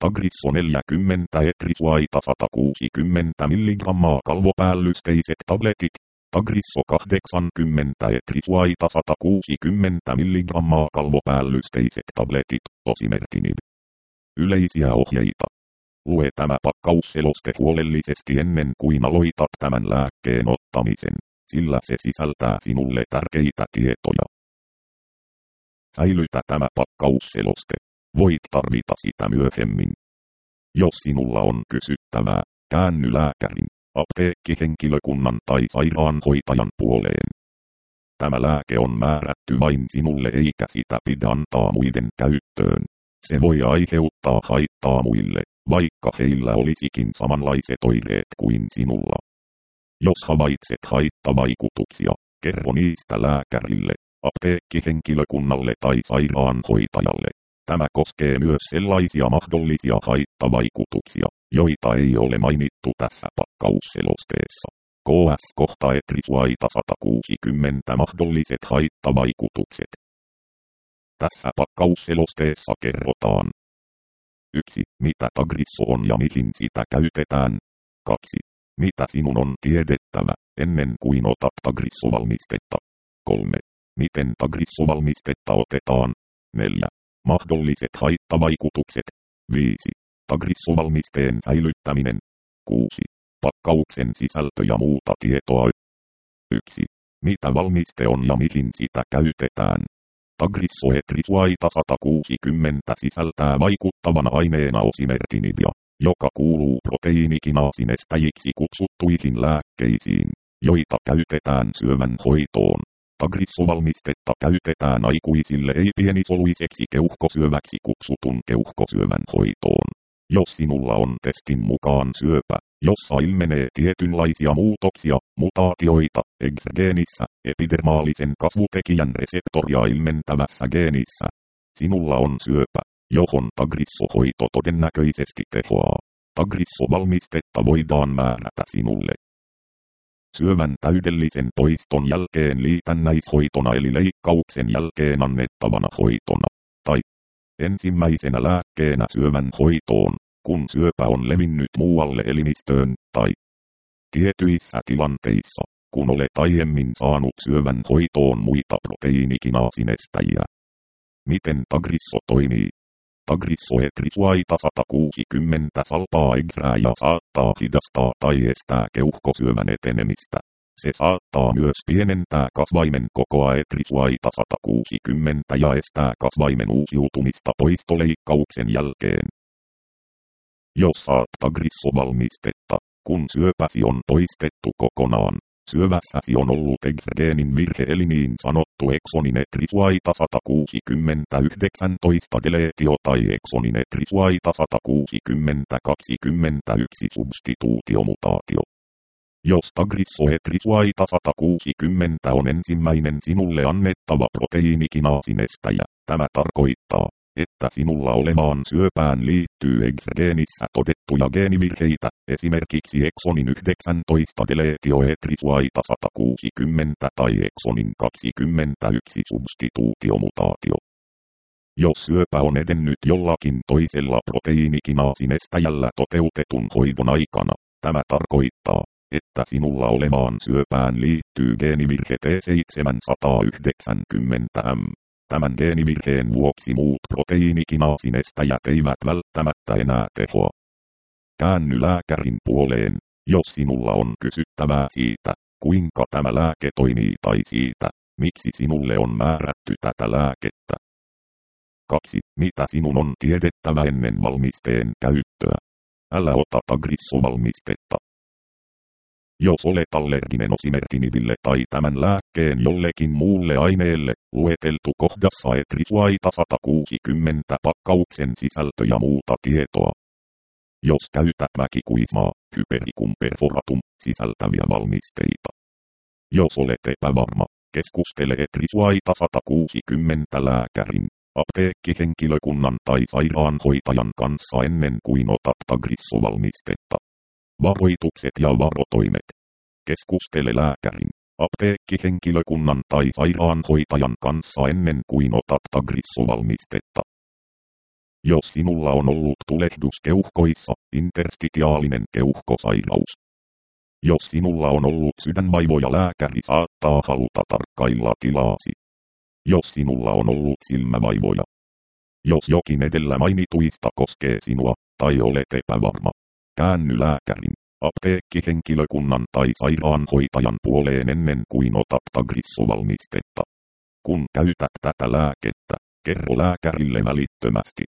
Tagrisso 40 etrisuaita 160 mg kalvopäällysteiset tabletit. Tagrisso 80 etrisuaita 160 mg kalvopäällysteiset tabletit, osimertinib. Yleisiä ohjeita. Lue tämä pakkausseloste huolellisesti ennen kuin aloitat tämän lääkkeen ottamisen, sillä se sisältää sinulle tärkeitä tietoja. Säilytä tämä pakkausseloste. Voit tarvita sitä myöhemmin. Jos sinulla on kysyttävää, käänny lääkärin, apteekkihenkilökunnan tai sairaanhoitajan puoleen. Tämä lääke on määrätty vain sinulle eikä sitä pidä antaa muiden käyttöön. Se voi aiheuttaa haittaa muille, vaikka heillä olisikin samanlaiset oireet kuin sinulla. Jos havaitset haittavaikutuksia, kerro niistä lääkärille, apteekkihenkilökunnalle tai sairaanhoitajalle. Tämä koskee myös sellaisia mahdollisia haittavaikutuksia, joita ei ole mainittu tässä pakkausselosteessa. KS kohta etrisuaita 160 mahdolliset haittavaikutukset. Tässä pakkausselosteessa kerrotaan. 1. Mitä Tagrisso on ja mihin sitä käytetään. 2. Mitä sinun on tiedettävä, ennen kuin otat Tagrisso-valmistetta. 3. Miten Tagrisso-valmistetta otetaan. 4. Mahdolliset haittavaikutukset. 5. Tagrisso-valmisteen säilyttäminen. 6. Pakkauksen sisältö ja muuta tietoa. 1. Mitä valmiste on ja mihin sitä käytetään. Tagrisso etrisuaita 160 sisältää vaikuttavana aineena osimertinidia, joka kuuluu proteiinikinaasinesteijiksi kutsuttuihin lääkkeisiin, joita käytetään syövän hoitoon. Tagrisso-valmistetta käytetään aikuisille ei-pienisoluiseksi keuhkosyöväksi kutsutun keuhkosyövän hoitoon. Jos sinulla on testin mukaan syöpä, jossa ilmenee tietynlaisia muutoksia, mutaatioita, EGFR-geenissä, epidermaalisen kasvutekijän reseptoria ilmentävässä geenissä, sinulla on syöpä, johon Tagrisso-hoito todennäköisesti tehoaa. Tagrisso-valmistetta voidaan määrätä sinulle syövän täydellisen poiston jälkeen liitännäishoitona eli leikkauksen jälkeen annettavana hoitona, tai ensimmäisenä lääkkeenä syövän hoitoon, kun syöpä on levinnyt muualle elimistöön, tai tietyissä tilanteissa, kun olet aiemmin saanut syövän hoitoon muita proteiinikinaasinestejiä. Miten Tagrisso toimii? Tagrisso etrisuaita 160 salpaa EGFRää ja saattaa hidastaa tai estää keuhkosyövän etenemistä. Se saattaa myös pienentää kasvaimen kokoa etrisuaita 160 ja estää kasvaimen uusiutumista poistoleikkauksen jälkeen. Jos saat Tagrisso-valmistetta, kun syöpäsi on poistettu kokonaan, syövässäsi on ollut EGFR-geenin virhe eli niin sanottu eksonin etrisuaita 160-19 deleetio tai eksonin etrisuaita 160-21 substituutiomutaatio. Jos Tagrisso etrisuaita 160 on ensimmäinen sinulle annettava proteiinikinaasinesteijä, tämä tarkoittaa, että sinulla olevaan syöpään liittyy EGFR-geenissä todettuja geenivirheitä, esimerkiksi eksonin 19 deleetio etrisuaita 160 tai eksonin 21 substituutiomutaatio. Jos syöpä on edennyt jollakin toisella proteiinikinaasinesteijällä toteutetun hoidon aikana, tämä tarkoittaa, että sinulla olevaan syöpään liittyy geenivirhe T790M. Tämän geenivirheen vuoksi muut proteiinikinaasinesteijät eivät välttämättä enää tehoa. Käänny lääkärin puoleen, jos sinulla on kysyttävää siitä, kuinka tämä lääke toimii tai siitä, miksi sinulle on määrätty tätä lääkettä. 2. Mitä sinun on tiedettävä ennen valmisteen käyttöä? Älä ota Tagrisso-valmistetta. Jos olet allerginen osimertinibille tai tämän lääkkeen jollekin muulle aineelle, lueteltu kohdassa etrisuaita 160 pakkauksen sisältö ja muuta tietoa. Jos käytät väkikuismaa, Hypericum perforatum sisältäviä valmisteita. Jos olet epävarma, keskustele etrisuaita 160 lääkärin, apteekkihenkilökunnan tai sairaanhoitajan kanssa ennen kuin otat Tagrisso-valmistetta. Varoitukset ja varotoimet. Keskustele lääkärin, apteekkihenkilökunnan tai sairaanhoitajan kanssa ennen kuin otat Tagrisso-valmistetta. Jos sinulla on ollut tulehdus keuhkoissa, interstitiaalinen keuhkosairaus. Jos sinulla on ollut sydänvaivoja, lääkäri saattaa haluta tarkkailla tilaasi. Jos sinulla on ollut silmävaivoja. Jos jokin edellä mainituista koskee sinua, tai olet epävarma, käänny lääkärin, apteekkihenkilökunnan tai sairaanhoitajan puoleen ennen kuin otat Tagrisso-valmistetta. Kun käytät tätä lääkettä, kerro lääkärille välittömästi.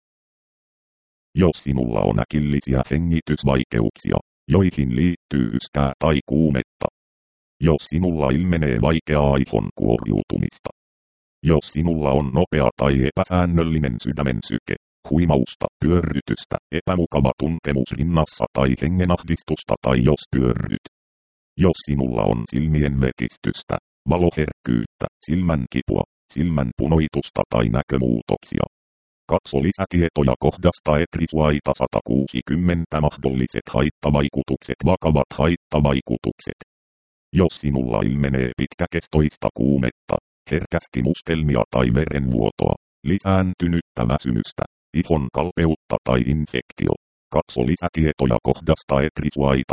Jos sinulla on äkillisiä hengitysvaikeuksia, joihin liittyy yskää tai kuumetta. Jos sinulla ilmenee vaikeaa aivon kuoriutumista. Jos sinulla on nopea tai epäsäännöllinen sydämen syke, huimausta, pyörrytystä, epämukava tuntemus rinnassa tai hengenahdistusta tai jos pyörryt. Jos sinulla on silmien vetistystä, valoherkkyyttä, silmän kipua, silmän punoitusta tai näkömuutoksia. Katso lisätietoja kohdasta Etrisuaita 160 mahdolliset haittavaikutukset, vakavat haittavaikutukset. Jos sinulla ilmenee pitkäkestoista kuumetta, herkästi mustelmia tai verenvuotoa, lisääntynyttä väsymystä, ihon kalpeutta tai infektio. Katso lisätietoja kohdasta Etrisuaita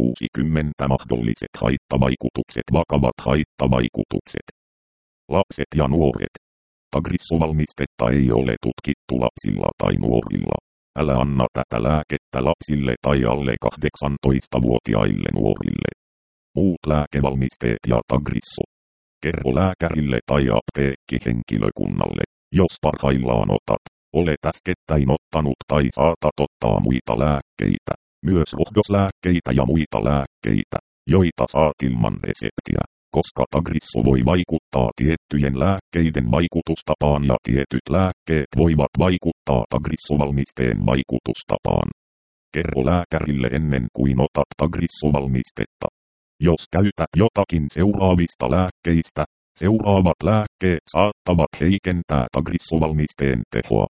160 mahdolliset haittavaikutukset, vakavat haittavaikutukset. Lapset ja nuoret. Tagrisso-valmistetta ei ole tutkittu lapsilla tai nuorilla. Älä anna tätä lääkettä lapsille tai alle 18-vuotiaille nuorille. Muut lääkevalmisteet ja Tagrisso. Kerro lääkärille tai apteekkihenkilökunnalle, jos parhaillaan olet äskettäin ottanut tai saatat ottaa muita lääkkeitä, myös rohdoslääkkeitä ja muita lääkkeitä, joita saat ilman reseptiä, koska Tagrisso voi vaikuttaa tiettyjen lääkkeiden vaikutustapaan ja tietyt lääkkeet voivat vaikuttaa Tagrisso-valmisteen vaikutustapaan. Kerro lääkärille ennen kuin otat Tagrisso-valmistetta. Jos käytät jotakin seuraavista lääkkeistä, seuraavat lääkkeet saattavat heikentää Tagrisso-valmisteen tehoa.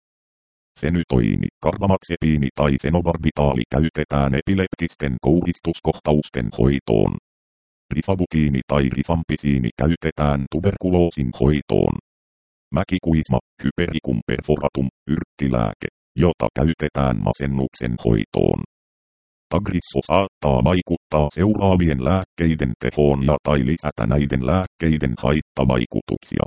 Fenytoini, karbamaxepiini tai fenobarbitaali käytetään epileptisten kouristuskohtausten hoitoon. Rifabutiini tai rifampisiini käytetään tuberkuloosin hoitoon. Mäkikuisma, hypericum perforatum, yrttilääke, jota käytetään masennuksen hoitoon. Tagrisso saattaa vaikuttaa seuraavien lääkkeiden tehoon ja tai lisätä näiden lääkkeiden haittavaikutuksia.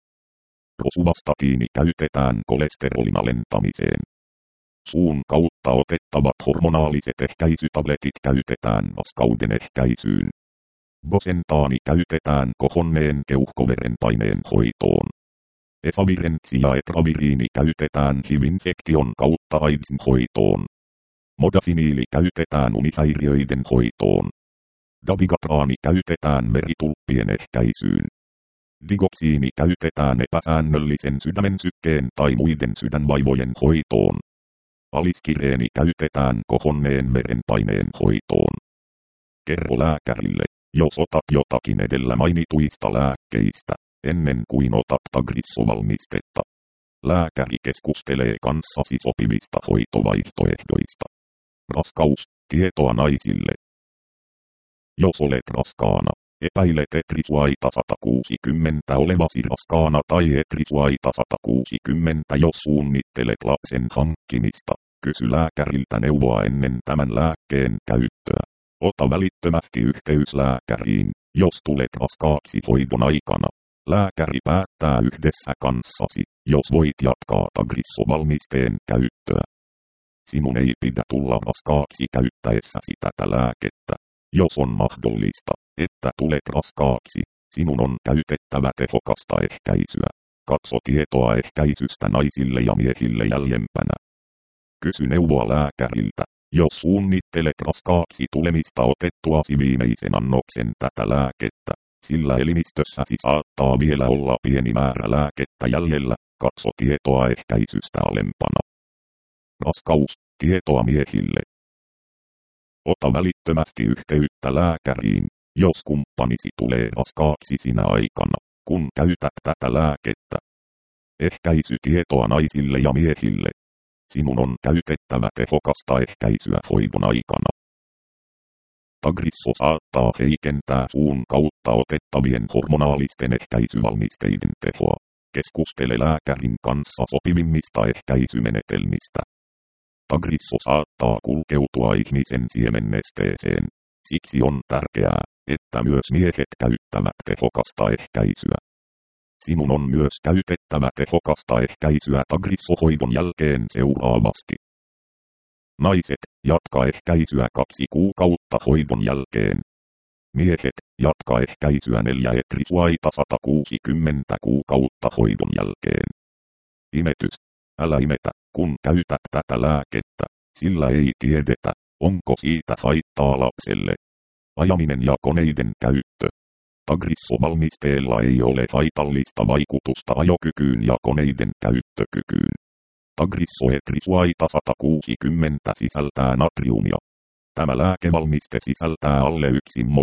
Rosuvastatiini käytetään kolesterolin alentamiseen. Suun kautta otettavat hormonaaliset ehkäisytabletit käytetään raskauden ehkäisyyn. Bosentaani käytetään kohonneen keuhkoverenpaineen hoitoon. Efavirentsi ja etraviriini käytetään HIV-infektion kautta AIDSin hoitoon. Modafiniili käytetään unihäiriöiden hoitoon. Dabigatraani käytetään veritulppien ehkäisyyn. Digoksiini käytetään epäsäännöllisen sydämen sykkeen tai muiden sydänvaivojen hoitoon. Aliskireeni käytetään kohonneen verenpaineen hoitoon. Kerro lääkärille, jos otat jotakin edellä mainituista lääkkeistä, ennen kuin otat Tagrisso-valmistetta. Lääkäri keskustelee kanssasi sopivista hoitovaihtoehdoista. Raskaus, tietoa naisille. Jos olet raskaana, epäilet Etrisuaita 160 olevasi raskaana tai Etrisuaita 160 jos suunnittelet lapsen hankkimista, kysy lääkäriltä neuvoa ennen tämän lääkkeen käyttöä. Ota välittömästi yhteys lääkäriin, jos tulet raskaaksi hoidon aikana. Lääkäri päättää yhdessä kanssasi, jos voit jatkaa Tagrisso-valmisteen käyttöä. Sinun ei pidä tulla raskaaksi käyttäessäsi tätä lääkettä. Jos on mahdollista, että tulet raskaaksi, sinun on käytettävä tehokasta ehkäisyä. Katso tietoa ehkäisystä naisille ja miehille jäljempänä. Kysy neuvoa lääkäriltä, jos suunnittelet raskaaksi tulemista otettuasi viimeisen annoksen tätä lääkettä, sillä elimistössäsi saattaa vielä olla pieni määrä lääkettä jäljellä. Katso tietoa ehkäisystä alempana. Raskaus, tietoa miehille. Ota välittömästi yhteyttä lääkäriin, jos kumppanisi tulee raskaaksi sinä aikana, kun käytät tätä lääkettä. Ehkäisytietoa naisille ja miehille. Sinun on käytettävä tehokasta ehkäisyä hoidon aikana. Tagrisso saattaa heikentää suun kautta otettavien hormonaalisten ehkäisyvalmisteiden tehoa. Keskustele lääkärin kanssa sopivimmista ehkäisymenetelmistä. Tagrisso saattaa kulkeutua ihmisen siemennesteeseen. Siksi on tärkeää, että myös miehet käyttävät tehokasta ehkäisyä. Sinun on myös käytettävä tehokasta ehkäisyä Tagrisso-hoidon jälkeen seuraavasti. Naiset, jatka ehkäisyä 2 kuukautta hoidon jälkeen. Miehet, jatka ehkäisyä 4 etrisuaita 160 kuukautta hoidon jälkeen. Imetys. Älä imetä, kun käytät tätä lääkettä, sillä ei tiedetä, onko siitä haittaa lapselle. Ajaminen ja koneiden käyttö. Tagrisso-valmisteella ei ole haitallista vaikutusta ajokykyyn ja koneiden käyttökykyyn. Tagrisso etrisuaita 160 sisältää natriumia. Tämä lääkevalmiste sisältää alle 1 mol,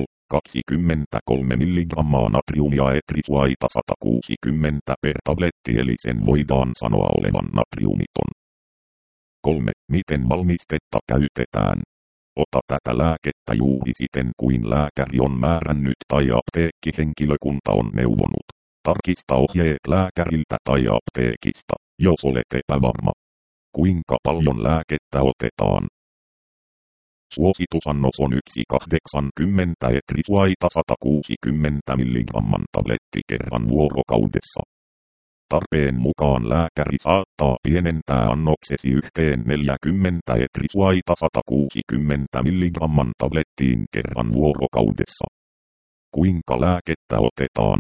23 mg natriumia etrisuaita 160 per tabletti, eli sen voidaan sanoa olevan natriumiton. 3. Miten valmistetta käytetään? Ota tätä lääkettä juuri siten kuin lääkäri on määrännyt tai apteekkihenkilökunta on neuvonut. Tarkista ohjeet lääkäriltä tai apteekista, jos olet epävarma. Kuinka paljon lääkettä otetaan? Suositusannos on 1,80 etrisuaita 160 mg tabletti kerran vuorokaudessa. Tarpeen mukaan lääkäri saattaa pienentää annoksesi 40 etrisuaita 160 mg tablettiin kerran vuorokaudessa. Kuinka lääkettä otetaan?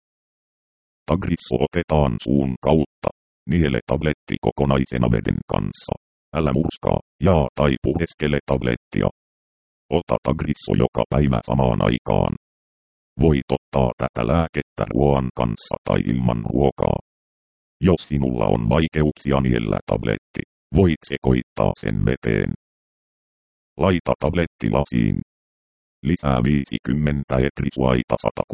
Tagrisso otetaan suun kautta. Niele tabletti kokonaisena veden kanssa. Älä murskaa, jaa tai pureskele tablettia. Ota Tagrisso joka päivä samaan aikaan. Voit ottaa tätä lääkettä ruoan kanssa tai ilman ruokaa. Jos sinulla on vaikeuksia niellä tabletti, voit sekoittaa sen veteen. Laita tabletti lasiin. Lisää 50 etrisuaita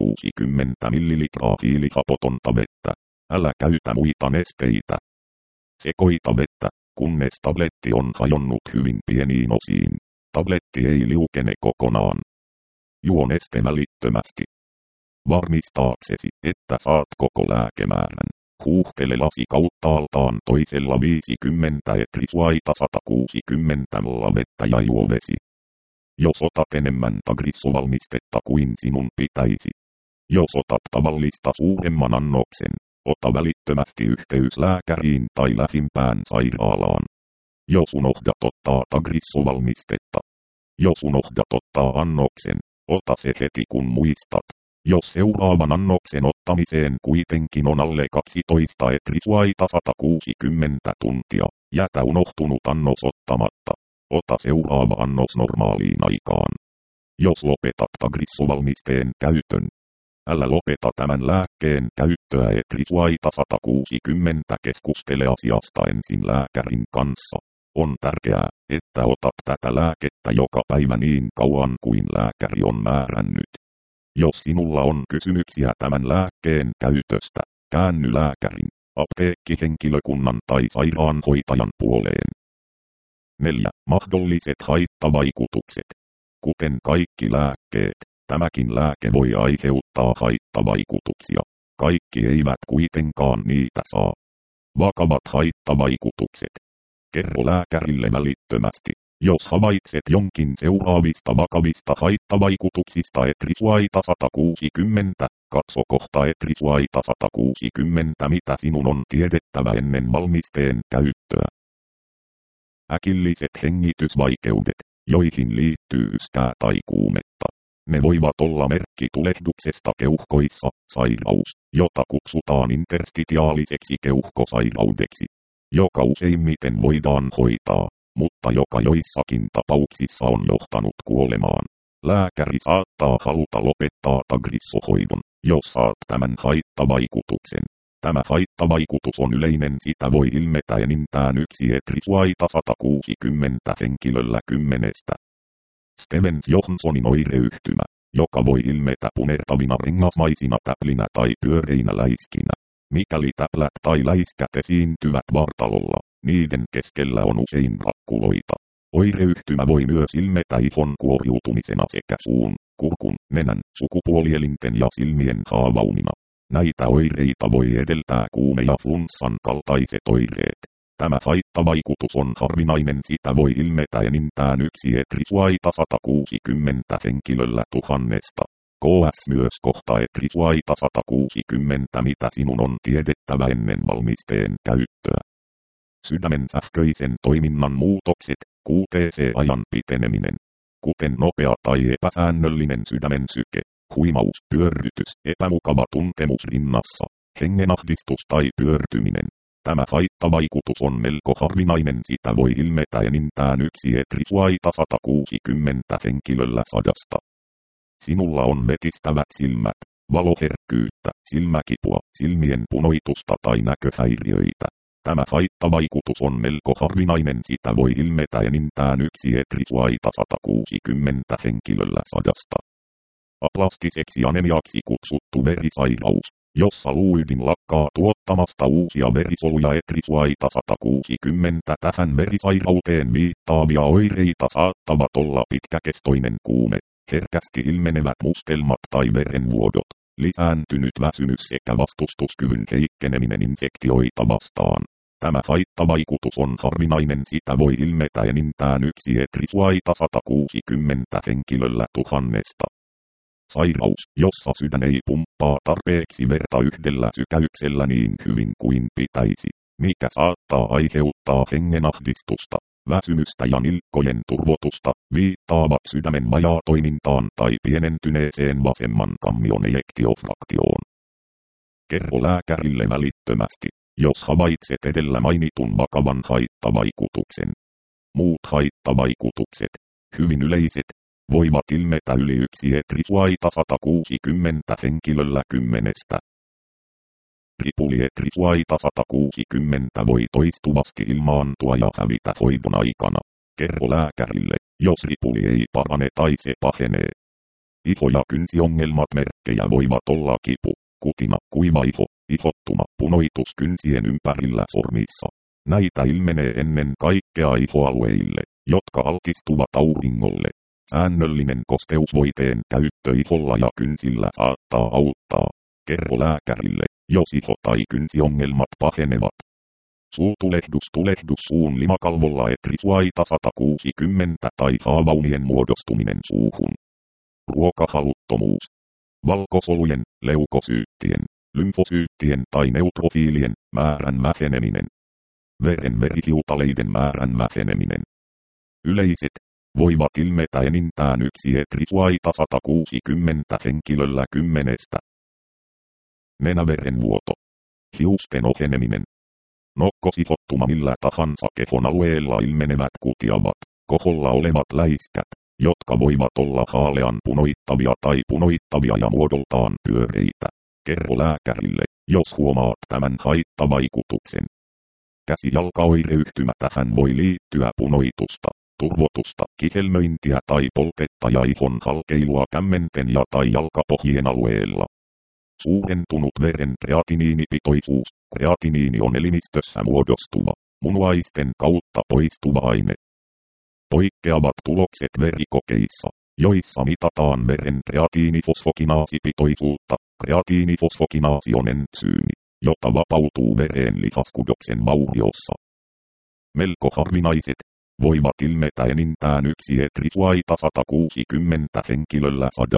160 ml hiilihapotonta vettä. Älä käytä muita nesteitä. Sekoita vettä, kunnes tabletti on hajonnut hyvin pieniin osiin. Tabletti ei liukene kokonaan. Juo neste välittömästi. Varmistaaksesi, että saat koko lääkemäärän. Huuhtele lasi kauttaaltaan toisella 50 etrisuaita 160 ml vettä ja juo vesi. Jos otat enemmän Tagrisso-valmistetta kuin sinun pitäisi. Jos otat tavallista suuremman annoksen, ota välittömästi yhteys lääkäriin tai lähimpään sairaalaan. Jos unohdat ottaa Tagrisso-valmistetta. Jos unohdat ottaa annoksen, ota se heti kun muistat. Jos seuraavan annoksen ottamiseen kuitenkin on alle 12 etrisuaita 160 tuntia, jätä unohtunut annos ottamatta. Ota seuraava annos normaaliin aikaan. Jos lopetat Tagrisso-valmisteen käytön, älä lopeta tämän lääkkeen käyttöä etrisuaita 160. Keskustele asiasta ensin lääkärin kanssa. On tärkeää, että otat tätä lääkettä joka päivä niin kauan kuin lääkäri on määrännyt. Jos sinulla on kysymyksiä tämän lääkkeen käytöstä, käänny lääkärin, apteekkihenkilökunnan tai sairaanhoitajan puoleen. 4. Mahdolliset haittavaikutukset. Kuten kaikki lääkkeet, tämäkin lääke voi aiheuttaa haittavaikutuksia. Kaikki eivät kuitenkaan niitä saa. Vakavat haittavaikutukset. Kerro lääkärille välittömästi, jos havaitset jonkin seuraavista vakavista haittavaikutuksista etrisuaita 160, katso kohta etrisuaita 160 mitä sinun on tiedettävä ennen valmisteen käyttöä. Äkilliset hengitysvaikeudet, joihin liittyy yskää tai kuumetta. Ne voivat olla merkki tulehduksesta keuhkoissa, sairaus, jota kutsutaan interstitiaaliseksi keuhkosairaudeksi, joka useimmiten voidaan hoitaa, mutta joka joissakin tapauksissa on johtanut kuolemaan. Lääkäri saattaa haluta lopettaa Tagrisso-hoidon, jos saat tämän haittavaikutuksen. Tämä haittavaikutus on yleinen, sitä voi ilmetä enintään 1 etrisuaita 160 henkilöllä 10. Stevens-Johnsonin oireyhtymä, joka voi ilmetä punertavina rengasmaisina täplinä tai pyöreinä läiskinä. Mikäli täplät tai läiskät esiintyvät vartalolla, niiden keskellä on usein rakkuloita. Oireyhtymä voi myös ilmetä ihon kuoriutumisena sekä suun, kurkun, nenän, sukupuolielinten ja silmien haavaumina. Näitä oireita voi edeltää kuume ja flunssan kaltaiset oireet. Tämä haittavaikutus on harvinainen, sitä voi ilmetä enintään yksi etrisuaita 160 henkilöllä 1000. KS myös kohta etrisuaita 160, mitä sinun on tiedettävä ennen valmisteen käyttöä. Sydämen sähköisen toiminnan muutokset, QTC-ajan piteneminen, kuten nopea tai epäsäännöllinen sydämen syke, huimaus, pyörrytys, epämukava tuntemus rinnassa, hengenahdistus tai pyörtyminen. Tämä haittavaikutus on melko harvinainen, sitä voi ilmetä enintään yksi etrisuaita 160 henkilöllä 100. Sinulla on vetistävät silmät, valoherkkyyttä, silmäkipua, silmien punoitusta tai näköhäiriöitä. Tämä haittavaikutus on melko harvinainen, sitä voi ilmetä enintään yksi etrisuaita 160 henkilöllä 100. Aplastiseksi anemiaksi kutsuttu verisairaus, jossa luuydin lakkaa tuottamasta uusia verisoluja etrisuaita 160. Tähän verisairauteen viittaavia oireita saattavat olla pitkäkestoinen kuume, herkästi ilmenevät mustelmat tai verenvuodot, lisääntynyt väsymys sekä vastustuskyvyn heikkeneminen infektioita vastaan. Tämä haittavaikutus on harvinainen, sitä voi ilmetä enintään yksi etrisuaita 160 henkilöllä 1000. Sairaus, jossa sydän ei pumppaa tarpeeksi verta yhdellä sykäyksellä niin hyvin kuin pitäisi, mikä saattaa aiheuttaa hengenahdistusta, väsymystä ja nilkkojen turvotusta, viittaavat sydämen vajaatoimintaan tai pienentyneeseen vasemman kammion ejektiofraktioon. Kerro lääkärille välittömästi, jos havaitset edellä mainitun vakavan haittavaikutuksen. Muut haittavaikutukset, hyvin yleiset, voivat ilmetä yli yksi etrisuaita 160 henkilöllä 10. Ripuli etrisuaita 160 voi toistuvasti ilmaantua ja hävitä hoidon aikana. Kerro lääkärille, jos ripuli ei parane tai se pahenee. Iho- ja kynsiongelmat merkkejä voivat olla kipu, kutina, kuiva iho, ihottuma, punoitus kynsien ympärillä sormissa. Näitä ilmenee ennen kaikkea ihoalueille, jotka altistuvat auringolle. Säännöllinen kosteusvoiteen käyttö iholla ja kynsillä saattaa auttaa. Kerro lääkärille, jos iho- tai kynsiongelmat pahenevat. Tulehdus suun limakalvolla etrisuaita 160 tai haavaumien muodostuminen suuhun. Ruokahaluttomuus. Valkosolujen, leukosyyttien, lymfosyyttien tai neutrofiilien määrän väheneminen. Veren verihiutaleiden määrän väheneminen. Yleiset voivat ilmetä enintään yksi etrisuaita 160 henkilöllä 10. Nenäverenvuoto. Hiusten oheneminen. Nokkosihottuma, millä tahansa kehon alueella ilmenevät kutiavat, koholla olevat läiskät, jotka voivat olla haalean punoittavia tai punoittavia ja muodoltaan pyöreitä. Kerro lääkärille, jos huomaat tämän haittavaikutuksen. Käsijalkaoireyhtymä, tähän voi liittyä punoitusta, turvotusta, kihelmöintiä tai poltetta ja ihon halkeilua kämmenten ja tai jalkapohjien alueella. Suurentunut veren kreatiniinipitoisuus. Kreatiniini on elimistössä muodostuva, munuaisten kautta poistuva aine. Poikkeavat tulokset verikokeissa, joissa mitataan veren kreatiinifosfokinaasipitoisuutta. Kreatiinifosfokinaasi on entsyymi, jota vapautuu vereen lihaskudoksen vauriossa. Melko harvinaiset, voivat ilmetä enintään yksi etrisuaita 160 henkilöllä 100.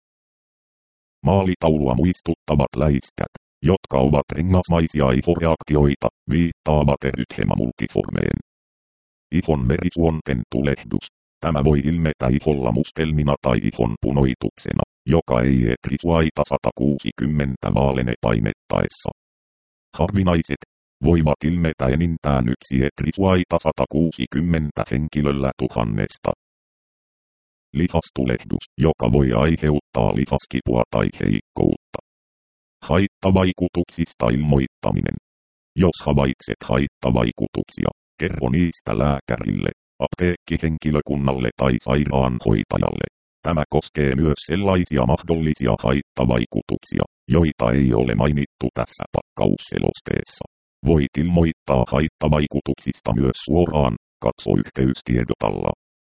Maalitaulua muistuttavat läiskät, jotka ovat rengasmaisia ihoreaktioita, viittaavat erythema multiformeen. Ihon verisuonten tulehdus. Tämä voi ilmetä iholla mustelmina tai ihon punoituksena, joka ei etrisuaita 160 vaalene painettaessa. Harvinaiset voivat ilmetä enintään yksi etrisuaita 160 henkilöllä 1000. Lihastulehdus, joka voi aiheuttaa lihaskipua tai heikkoutta. Haittavaikutuksista ilmoittaminen. Jos havaitset haittavaikutuksia, kerro niistä lääkärille, apteekkihenkilökunnalle tai sairaanhoitajalle. Tämä koskee myös sellaisia mahdollisia haittavaikutuksia, joita ei ole mainittu tässä pakkausselosteessa. Voit ilmoittaa haittavaikutuksista myös suoraan, katso yhteystiedot alla.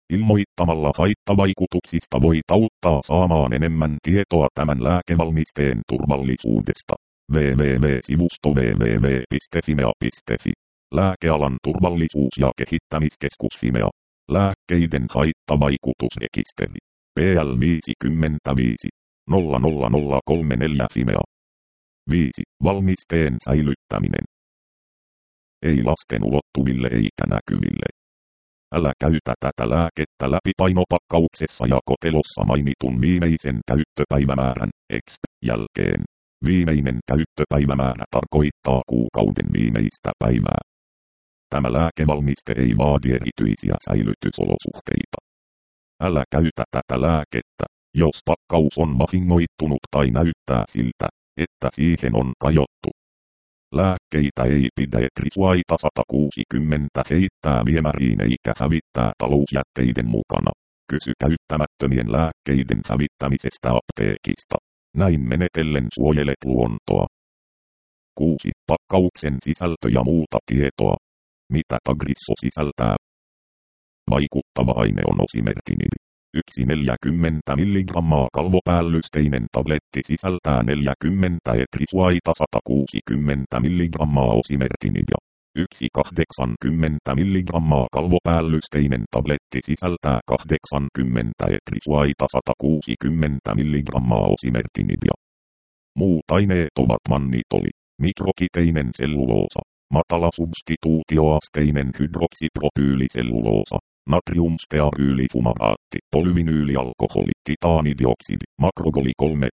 Ilmoittamalla haittavaikutuksista voit auttaa saamaan enemmän tietoa tämän lääkevalmisteen turvallisuudesta. www.sivusto www.fimea.fi. Lääkealan turvallisuus- ja kehittämiskeskus Fimea. Lääkkeiden haittavaikutusrekisteri. PL 55 00034 Fimea. 5. Valmisteen säilyttäminen. Ei lasten ulottuville eikä näkyville. Älä käytä tätä lääkettä läpipainopakkauksessa ja kotelossa mainitun viimeisen käyttöpäivämäärän jälkeen. Viimeinen käyttöpäivämäärä tarkoittaa kuukauden viimeistä päivää. Tämä lääkevalmiste ei vaadi erityisiä säilytysolosuhteita. Älä käytä tätä lääkettä, jos pakkaus on vahingoittunut tai näyttää siltä, että siihen on kajottu. Lääkkeitä ei pidä etrisuaita 160 heittää viemäriin eikä hävittää talousjätteiden mukana. Kysy käyttämättömien lääkkeiden hävittämisestä apteekista. Näin menetellen suojelet luontoa. 6. Pakkauksen sisältö ja muuta tietoa. Mitä Tagrisso sisältää? Vaikuttava aine on osimertinib. 1,40 mg kalvopäällysteinen tabletti sisältää 40 etrisuaita 160 mg osimertinibia. 1,80 mg kalvopäällysteinen tabletti sisältää 80 etrisuaita 160 mg osimertinibia. Muut aineet ovat mannitoli, mikrokiteinen selluloosa, matalasubstituutioasteinen hydroksipropyyliselluloosa, natriumstearyylifumaраatti, polyvinyylialkoholi, titaanidioksidi, makrogoli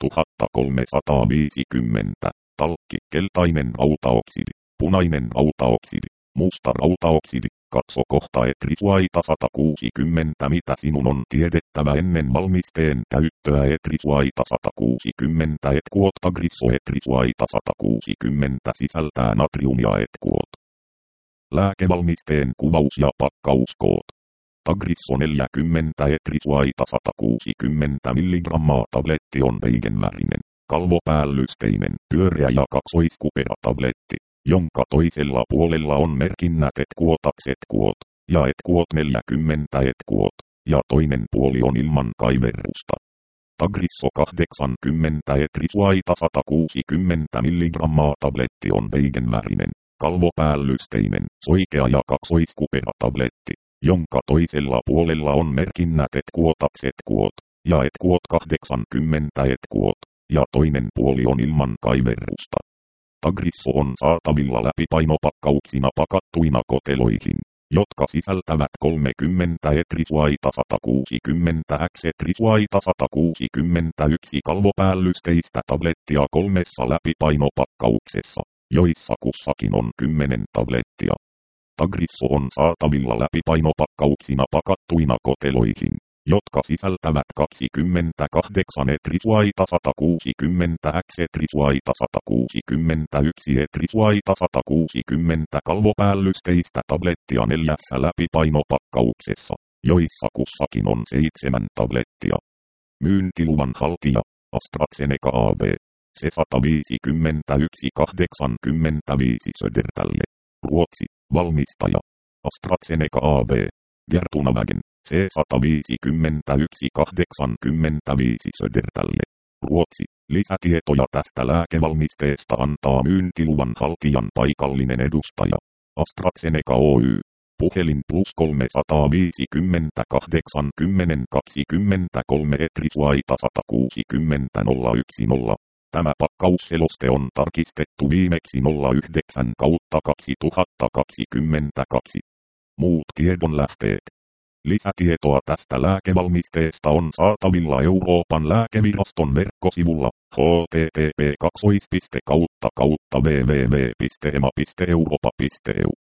3350, talkki, keltainen rautaoksidi, punainen rautaoksidi, musta rautaoksidi. Katso kohta etrisuaita 160. Mitä sinun on tiedettävä ennen valmisteen käyttöä etrisuaita 160 etkuot Tagrisso etrisuaita 160 sisältää natriumia etkuot. Lääkevalmisteen kuvaus ja pakkauskoot. Tagrisso 40 etrisuaita 160 mg tabletti on veigenvärinen, kalvopäällysteinen, pyöreä ja kaksoiskupera-tabletti, jonka toisella puolella on merkinnät etkuotax etkuot, ja etkuot 40 etkuot, ja toinen puoli on ilman kaiverrusta. Tagrisso 80 etrisuaita 160 mg tabletti on veigenvärinen, kalvopäällysteinen, soikea ja kaksoiskupera-tabletti, jonka toisella puolella on merkinnät etkuotax etkuot, ja etkuot 80 etkuot, ja toinen puoli on ilman kaiverrusta. Tagrisso on saatavilla läpipainopakkauksina pakattuina koteloihin, jotka sisältävät 30 etrisuaita 160 x etrisuaita 161 kalvopäällysteistä tablettia 3 läpipainopakkauksessa, joissa kussakin on 10 tablettia. Tagrisso on saatavilla läpipainopakkauksina pakattuina koteloihin, jotka sisältävät 28 etrisuaita 160 x etrisuaita 161 etrisuaita 160 kalvopäällysteistä tablettia 4 läpipainopakkauksessa, joissa kussakin on 7 tablettia. Myyntiluvan haltija, AstraZeneca AB, C151-85 Södertälje. Ruotsi, valmistaja, AstraZeneca AB, Gertunavagen. C151-85 Södertälje. Ruotsi. Lisätietoja tästä lääkevalmisteesta antaa myyntiluvan haltijan paikallinen edustaja. AstraZeneca Oy. Puhelin +350 80 23 etrisuaita 160 010. Tämä pakkausseloste on tarkistettu viimeksi 09/2022. Muut tiedonlähteet. Lisätietoa tästä lääkevalmisteesta on saatavilla Euroopan lääkeviraston verkkosivulla http://www.ema.europa.eu